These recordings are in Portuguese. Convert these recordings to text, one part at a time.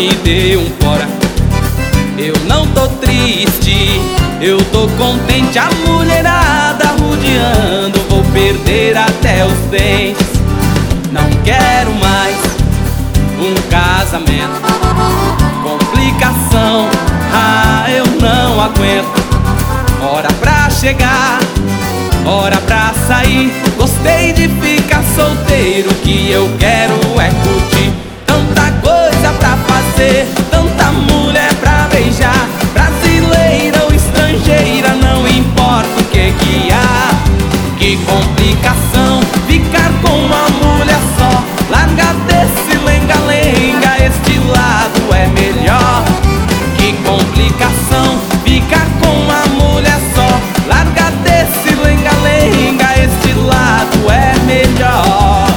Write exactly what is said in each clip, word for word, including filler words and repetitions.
me dê um fora. Eu não tô triste, eu tô contente. A mulherada rodeando, vou perder até os dentes. Não quero mais um casamento, complicação, ah, eu não aguento. Hora pra chegar, hora pra sair. Gostei de ficar solteiro, o que eu quero é curtir. Tanta coisa pra fazer, tanta mulher pra beijar. Brasileira ou estrangeira, não importa o que que há. Que complicação, ficar com uma mulher só. Larga desse lenga-lenga, este lado é melhor. Que complicação, ficar com uma mulher só. Larga desse lenga-lenga, este lado é melhor.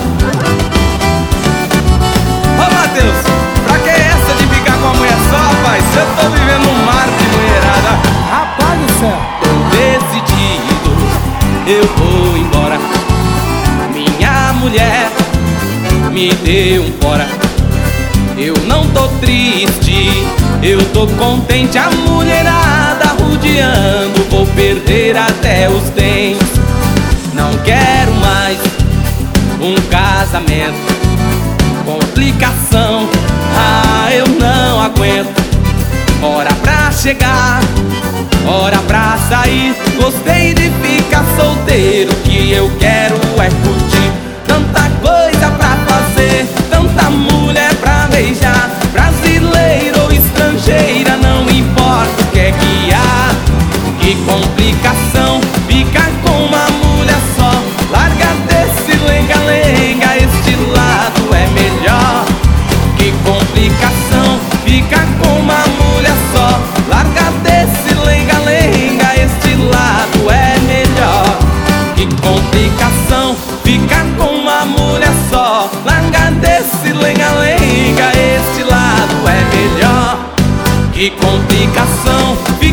Ô Matheus, pra que essa de ficar com a mulher só, rapaz? Eu tô vivendo um mar de mulherada. Rapaz do céu, Tô decidido, eu vou embora. Minha mulher, me dê um fora. Eu não tô triste, eu tô contente. A mulherada rodeando, vou perder até os dentes. Não quero mais um casamento, complicação, ah, eu não aguento. Hora pra chegar, hora pra sair. Gostei de ficar solteiro, o que eu quero é curtir. Tanta coisa pra fazer, tanta mulher pra beijar. Brasileira ou estrangeira, não importa o que é que há. Que complicação, ficar com uma mulher só. Larga desse lenga-lenga, este lado é melhor. Que complicação, ficar com uma mulher só. Larga desse lenga-lenga, este lado é melhor. Que complicação, ficar com uma mulher só. Larga desse lenga-lenga, este lado é melhor. Que complicação,